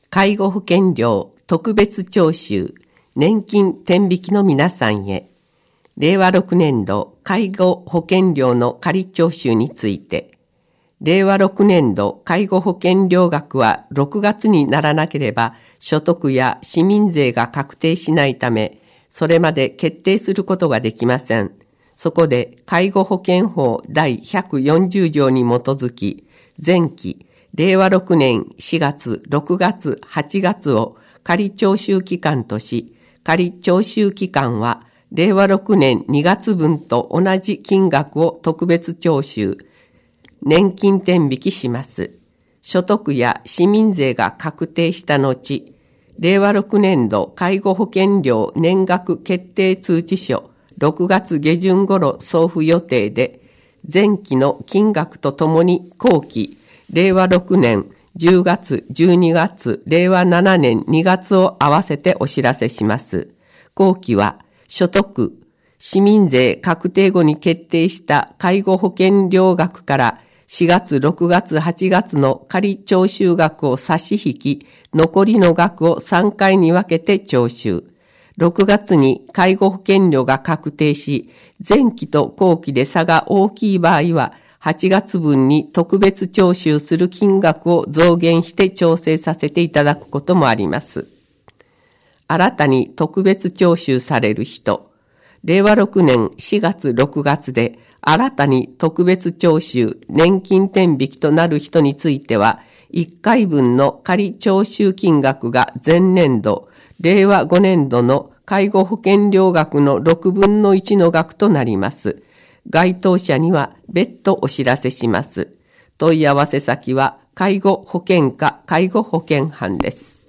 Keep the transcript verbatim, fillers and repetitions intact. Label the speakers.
Speaker 1: 介護保険料特別徴収年金天引きの皆さんへ、れいわろくねんど介護保険料の仮徴収について、れいわろくねんど介護保険料額はろくがつにならなければ所得や市民税が確定しないため、それまで決定することができません。そこで介護保険法第ひゃくよんじゅうじょうに基づき、前期れいわろくねんしがつ、ろくがつ、はちがつを仮徴収期間とし、仮徴収期間はれいわろくねんにがつぶんと同じ金額を特別徴収、年金天引きします。所得や市民税が確定した後、れいわろくねんど介護保険料年額決定通知書ろくがつげじゅん頃送付予定で、前期の金額とともに後期れいわろくねんじゅうがつ、じゅうにがつ、れいわななねんにがつを合わせてお知らせします。後期は所得、市民税確定後に決定した介護保険料額からしがつ、ろくがつ、はちがつの仮徴収額を差し引き、残りの額をさんかいに分けて徴収。ろくがつに介護保険料が確定し、前期と後期で差が大きい場合は、はちがつぶんに特別徴収する金額を増減して調整させていただくこともあります。新たに特別徴収される人、れいわろくねんしがつ、ろくがつで新たに特別徴収、年金天引きとなる人については、いっかいぶんの仮徴収金額が前年度、れいわごねんどの介護保険料額のろくぶんのいちの額となります。該当者には別途お知らせします。問い合わせ先は介護保険課介護保険班です。